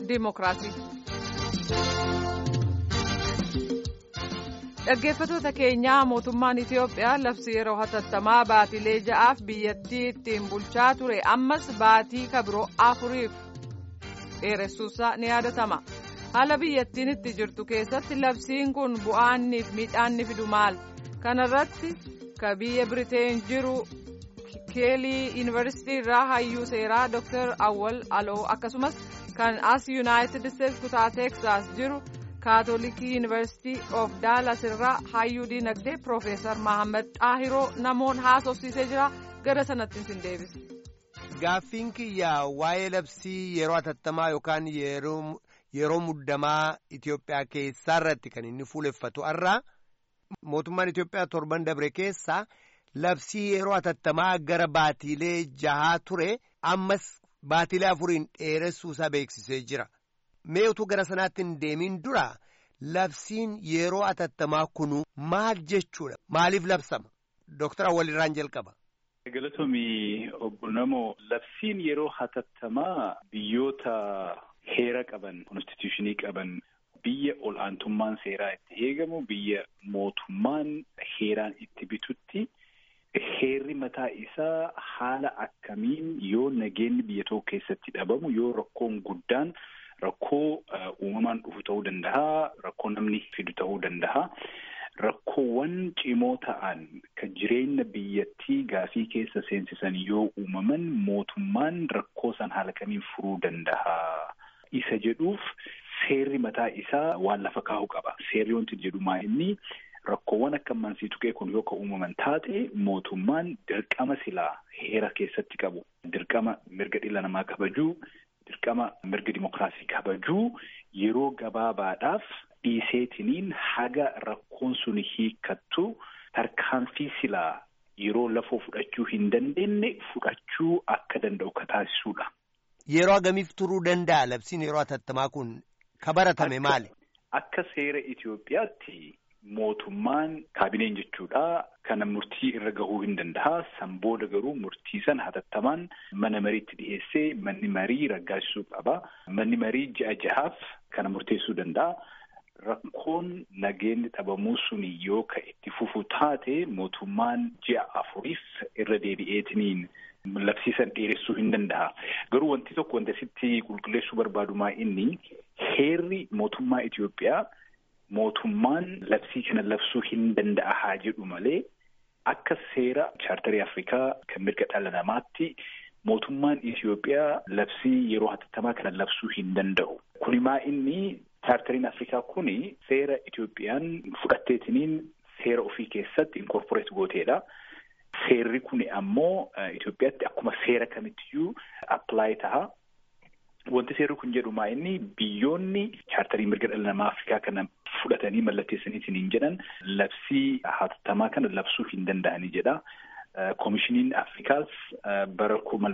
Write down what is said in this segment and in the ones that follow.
Dimookiraasii. Dhaggeeffattoota keenyaa mootummaan Itiyoophiyaa labsii yeroo hatattamaa baatilee 6 biyyattii ittiin bulchaa ture ammas baatii kabiroo 4 dheeressuusaa ni yaadatama. Haala biyyattiin itti jirtu keessatti labsiin kun bu'aanni fi miidhaan fidu maal? Kana irratti ka biyya Biriteen jiru Keelii Yuunivarsiitii irraa hayyuu seeraa Dr. Awwal Aloo akkasumas kan as Yuunaayitid Isteetsi kutaa Teeksaas jiru Kaatoolikii Yuunivarsiitii of Daalas irraa hayyuu diinagdee Piroofeesar Mahammad Xaahiroo namoon haasofsiisee jira. Gara sanatti sin deebisa. Gaaffiin kiyyaa waa'ee labsii yeroo hatattamaa yookaan yeroo muddamaa Itiyoophiyaa keessaa irratti kan inni fuuleffatu irraa mootummaan Itiyoophiyaa torban dabre keessaa labsii yeroo hatattamaa gara baatiilee 6 ture ammas baatiilee 4 dheeressuusaa beeksisee jira. Mee utuu gara sanaatti hin deemin dura labsiin yeroo hatattamaa kunu maal jechuudha? Maaliif labsama? Dr. Awwal irraan jalqaba. Galatoomii obbo Namoo, labsiin yeroo hatattamaa biyyoota heera qaban, konstituushinii qaban, biyya ol'aantummaan seeraa itti eegamu, biyya mootummaan heeraan itti bitutti heerri mataa isaa haala akkamiin yoo nageenyi biyya tokko keessatti dhabamu, yoo rakkoon guddaan rakkoo uumamaan dhufu ta'uu danda'a, rakkoo namni fidu ta'uu danda'a. Rakkoowwan cimoo ta'an kan jireenya biyyattii gaafii keessa seensisan yoo uumaman mootummaan rakkoo san haala kamiin furuu danda'a. Isa jedhuuf seerri mataa isaa waan lafa kaa'u qaba. Seerri wanti jedhu maa inni rakkoowwan akka mansii tuqee kun yoo ka uumaman taate mootummaan dirqama silaa heera keessatti qabu. Dirqama mirga dhala namaa kabajuu, dirqama mirga dimookiraasii kabajuu yeroo gabaabaadhaaf dhiiseetiniin haga rakkoon sun hiikkattu tarkaanfii silaa yeroo lafoo fudhachuu hin dandeenye fudhachuu akka danda'u ka taasisuudha. Yeroo agamiif turuu danda'a labsiin yeroo hatattamaa kun ka baratame maali? Akka seera Itiyoophiyaatti mootummaan kaabineen jechuudha kana murtii irra gahuu hin danda'a. San booda garuu murtii san hatattamaan mana mariitti dhiyeessee manni marii raggaasisuu qaba. Manni marii 6 ji'aaf kana murteessuu danda'a. Rakkoon nageenyi dhabamuu suni yoo ka itti fufu taate mootummaan 6 afuriif irra deebi'eetiniin labsiisan dheeressuu hin danda'a. Garuu wanti tokko wanta sitti qulqulleessuu barbaadumaa inni heerri mootummaa Itiyoophiyaa mootummaan labsii kana labsuu hin danda'a haa jedhu malee akka seera chaartarii Afrikaa kan mirga dhala namaatti mootummaan Itiyoophiyaa labsii yeroo hatattamaa kana labsuu hin danda'u. Kunimaa inni chaartariin Afrikaa kuni seera Itiyoophiyaan fudhatteetiniin seera ofii keessatti inkorporeet gooteedha. Seerri kuni ammoo Itiyoophiyaatti akkuma seera kamittiyuu apply ta'a. Wanti seerri kun jedhu maa inni biyyoonni chaartarii mirga dhala namaa Afrikaa kana fudhatanii mallatteessaniitiin hin jedhan labsii hatattamaa kana labsuu hin danda'anii jedha. Koomishiniin Afrikaas bara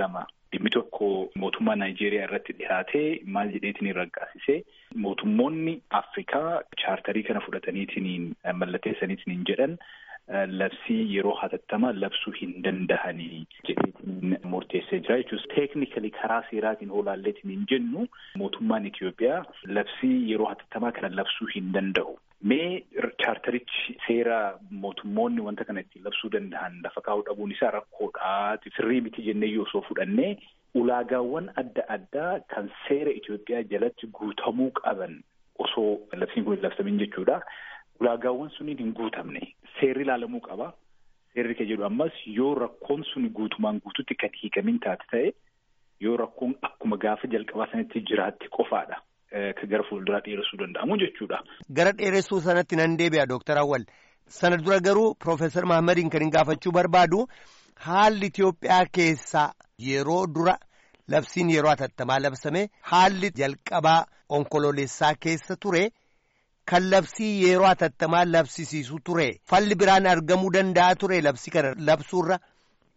2001 mootummaa Naayijeeriyaa irratti dhihaatee maal jedheetiin raggaasisee mootummoonni Afrikaa chaartarii kana fudhataniitiin mallatteessaniitiin hin jedhan labsii yeroo hatattamaa labsuu hin danda'anii jedheetiin murteessee jira jechuudha. Teeknikalii karaa seeraatiin olaalleetiin hin jennu mootummaan Itiyoophiyaa labsii yeroo hatattamaa kana labsuu hin danda'u. Mee chaartarichi seera mootummoonni wanta kana ittiin labsuu danda'an lafa kaa'uu dhabuun isaa rakkoodhaa sirrii miti jennee yoo osoo fudhannee ulaagaawwan adda addaa kan seera Itiyoophiyaa jalatti guutamuu qaban osoo labsiin kun hin labsamin jechuudha. Ulaagaawwan suniin hin guutamne seerri ilaalamuu qaba. Seerri kan jedhu ammas yoo rakkoon sun guutumaan guututti kan hiikamin taate ta'e yoo rakkoon akkuma gaafa jalqabaa sanatti jiraatti qofaadha. Ka gara fuulduraa dheeressuu danda'amu jechuudha. Gara dheeressuu sanatti nan deebi'a Dr. Awwal. Sana dura garuu Piroofeesar Mahammadiin kan hin gaafachuu barbaadu haalli Itiyoophiyaa keessaa yeroo dura labsiin yeroo hatattamaa labsame haalli jalqabaa onkoloolessaa keessa ture kan labsii yeroo hatattamaa labsisiisu ture. Falli biraan argamuu danda'a ture labsii kana labsuurra.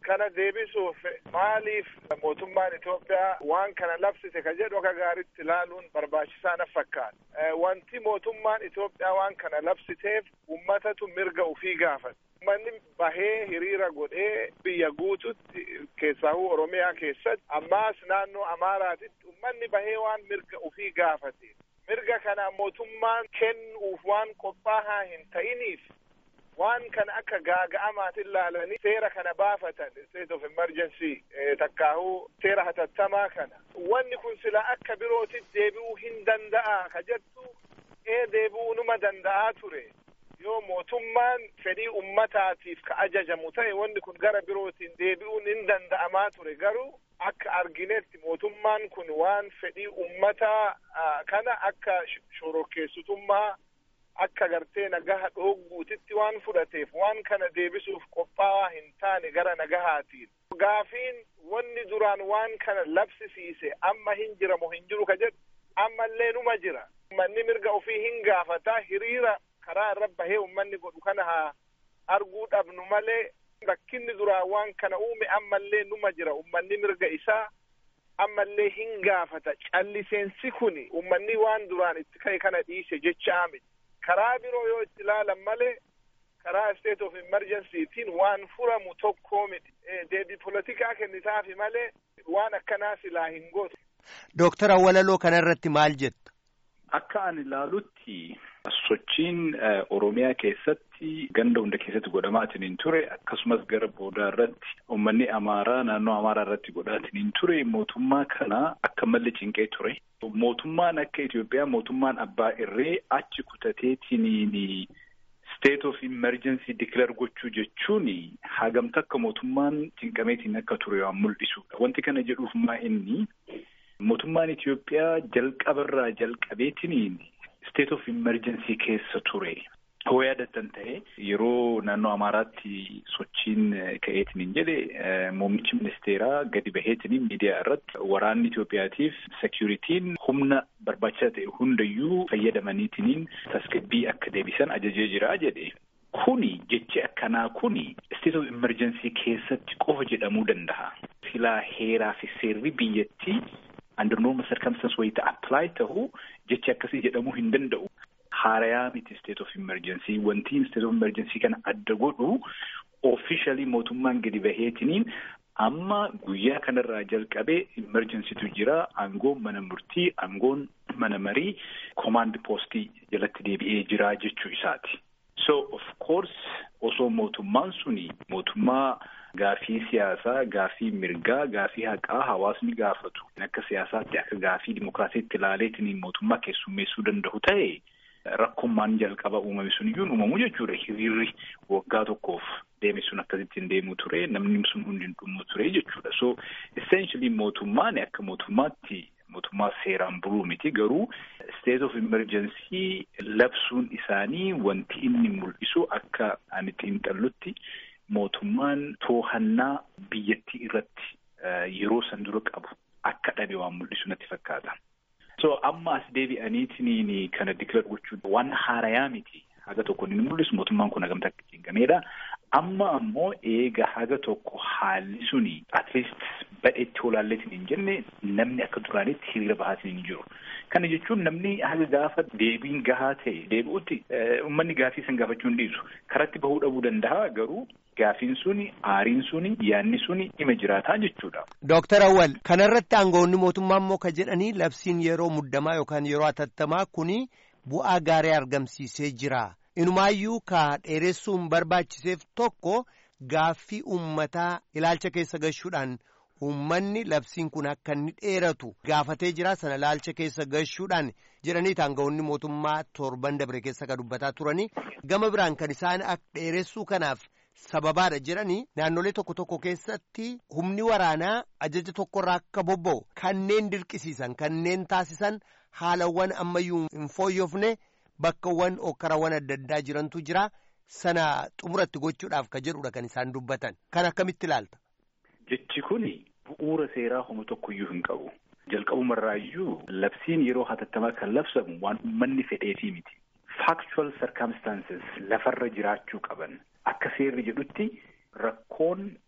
kana deebisuuf maaliif mootummaan Itoophiyaa waan kana labsite ka jedhu akka gaariitti ilaaluun barbaachisaa na fakkaata. Wanti mootummaan Itoophiyaa waan kana labsiteef ummatatu mirga ofii gaafata. Ummanni bahee hiriira godhee biyya guututti keessahuu Oromiyaa keessatti ammaas naannoo Amaaraatitti ummanni bahee waan mirga ofii gaafate. Mirga kana mootummaan kennuuf waan qophaa'aa hin ta'iniif waan kana akka gaaga'amaatti ilaalanii seera kana baafatan state of emergency takkaahuu seera hatattamaa kana. Wanni kun sila akka birootti deebi'uu hin danda'a ka jettu deebi'uu numa danda'aa ture. Yoo mootummaan fedhii ummataatiif ka ajajamu ta'e wanni kun gara birootiin deebi'uun hin danda'amaa ture. Garuu akka arginetti mootummaan kun waan fedhii ummataa kana akka shororkeessitummaa akka gartee nagaha dhoogguutitti waan fudhateef waan kana deebisuuf qophaa'aa hin taane gara nagahaatiin. Gaafiin wanni duraan waan kana labsisiise amma hin jiramu hin jiru ka jedhu ammallee numa jira. Ummanni mirga ofii hin gaafataa hiriira karaa irra bahee ummanni godhu kana haa arguu dhabnu malee rakkinni duraan waan kana uume ammallee numa jira. Ummanni mirga isaa ammallee hin gaafata. Calliseensi kuni ummanni waan duraan itti ka'e kana dhiise jecha miti. Karaa biroo yoo itti ilaalan malee karaa state of emergencytiin waan furamu tokkoo miti. Deebii politikaa kennitaafi malee waan akkanaa silaa hin gootu. Dooktar Awwalaloo kana irratti maal jetta? Akka ani ilaalutti sochiin Oromiyaa keessatti ganda hunda keessatti godhamaatiin ture akkasumas gara boodaa irratti uummanni Amaaraa naannoo Amaaraa irratti godhaatiin ture mootummaa kana akka malee cinqee ture. Mootummaan akka Itoophiyaa mootummaan abbaa irree achi kutateetiin state of emergency declare gochuu jechuun hagamta akka mootummaan cinqameetiin akka ture waan mul'isudha. Wanti kana jedhuuf inni mootummaan Itoophiyaa jalqabarraa jalqabeetiin state of emergency keessa ture. Hoo yaadattan ta'e yeroo naannoo Amaaraatti sochiin ka'eetiin hin jedhe muummichi ministeeraa gadi baheetiin miidiyaa irratti waraanni Itoophiyaatiif security'n humna barbaachisaa ta'e hundayyuu fayyadamaniitiin tasgabbii akka deebisan ajajee jira jedhe. Kuni jechi akkanaa kuni state of emergency keessatti qofa jedhamuu danda'a. Silaa heeraa fi seerri biyyattii under normal circumstances wayita apply ta'u jechi akkasii jedhamuu hin danda'u. Haarayaa miti state of emergency. Wanti state of emergency kana adda godhu officially mootummaan gadi baheetiniin amma guyyaa kanarraa jalqabee emergencytu jira. Aangoon mana murtii, aangoon mana marii, command postii jalatti deebi'ee jira jechuu isaati. So of course osoo mootummaan suni mootummaa gaafii siyaasaa, gaafii mirgaa, gaafii haqaa hawaasni gaafatu akka siyaasaatti akka gaafii dimokiraasiitti ilaaleetiin mootummaa keessummeessuu danda'u ta'e rakkoommaan jalqaba uumame sun iyyuu uumamu jechuudha. Hiriirri waggaa tokkoof deeme sun akkasittiin deemuu ture, namni sun hundi dhumuu ture jechuudha. So essentially mootummaan akka mootummaatti mootummaa seeraan buluu miti, garuu state of emergency labsuun isaanii wanti inni mul'isu akka ani xiinxallutti mootummaan to'annaa biyyattii irratti yeroo san dura qabu akka dhabe waan mul'isu natti fakkaata. So amma as deebi'aniitiin kana declare gochuun waan haarayaa miti. Haga tokko ni mul'isu mootummaan kun hagamta akka cinqameedha. Amma ammoo eega haga tokko haalli suni at least badheetti olaalleetiin hin jenne namni akka duraanitti hiriira bahaatiin hin jiru. Kana jechuun namni haga gaafa deebiin gahaa ta'e deebi'utti uummanni gaafii san gaafachuu hin dhiisu. Karatti bahuu dhabuu danda'a, garuu gaafiin suni, aariin suni, yaanni suni dhima jiraataa jechuudha. Dooktar Awwal, kanarratti aangawoonni mootummaa immoo ka jedhanii labsiin yeroo muddamaa yookaan yeroo hatattamaa kuni bu'aa gaarii argamsiisee jira. Inumaayyuu ka dheeressuun barbaachiseef tokko gaaffii uummataa ilaalcha keessa gashuudhaan uummanni labsiin kun akka inni dheeratu gaafatee jira. Sana ilaalcha keessa gashuudhaan jedhanii aangawoonni mootummaa torban dabre keessa ka dubbataa turanii gama biraan kan isaan akka dheeressuu kanaaf sababaadha jedhanii naannolee tokko tokko keessatti humni waraanaa ajaja tokkorraa akka bobba'u kanneen dirqisiisan kanneen taasisan haalawwan ammayyuu hin fooyyofne bakkawwan okkarawwan adda addaa jirantu jira. Sana xumuratti gochuudhaaf ka jedhudha kan isaan dubbatan. Kan akkamitti ilaalta? Jechi kuni bu'uura seeraa homaa tokkoyyuu hin qabu. Jalqabumarraayyuu labsiin yeroo hatattamaa kan labsamu waan uummanni fedheefii miti. Factual circumstances lafarra jiraachuu qaban. Akka seerri jedhutti rakkoon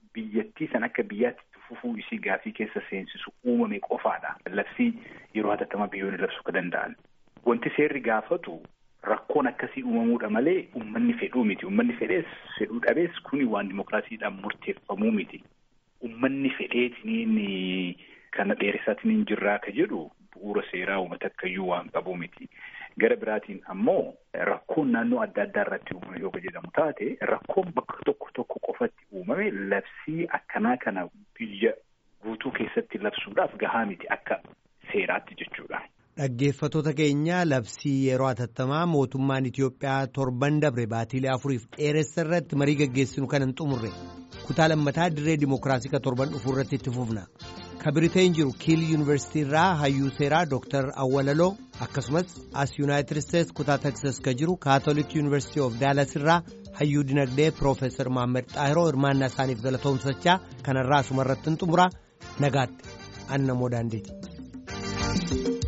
biyyattii san akka biyyaatti fufuu isii gaafii keessa seensisu uumame qofaadha. Labsii yeroo hatattamaa biyyoonni labsuu ka danda'an. Wanti seerri gaafatu rakkoon akkasii uumamuudha malee uummanni fedhuu miti. Uummanni fedhuu dhabees kuni waan dimokiraasiidhaan murteeffamuu miti. Uummanni fedheetiniin kana dheeressaatiin jirraa ka jedhu bu'uura seeraa uummata akkayyuu waan qabu miti. Gara biraatiin ammoo rakkoon naannoo adda addaa irratti uumame yoo jedhamu taate rakkoon bakka tokko qofatti uumame labsii akkanaa kana biyya guutuu keessatti labsuudhaaf gahaa miti akka seeraatti jechuudha. Dhaggeeffattoota keenya labsii yeroo hatattamaa mootummaan Itoophiyaa torban dabre baatiilee 4 dheeressa irratti marii gaggeessinu kan hin xumurre kutaa lammataa dirree dimokiraasii ka torban dhufuu irratti itti fufna. Kabiriteen jiru Kiil Yuunivarsiitii irraa hayyuu seeraa Dr. Awwalaloo akkasumas as Yuunaayitid Isteetsi kutaa Teksas ka jiru Kaatolik Yuunivarsiitii of Daalas irraa hayyuu dinagdee Piroofeesar Maammed Xaahiroo hirmaannaa isaaniif galatoomsachaa kanarraa asumarratti hin xumura nagaatti anna moo daandeeti.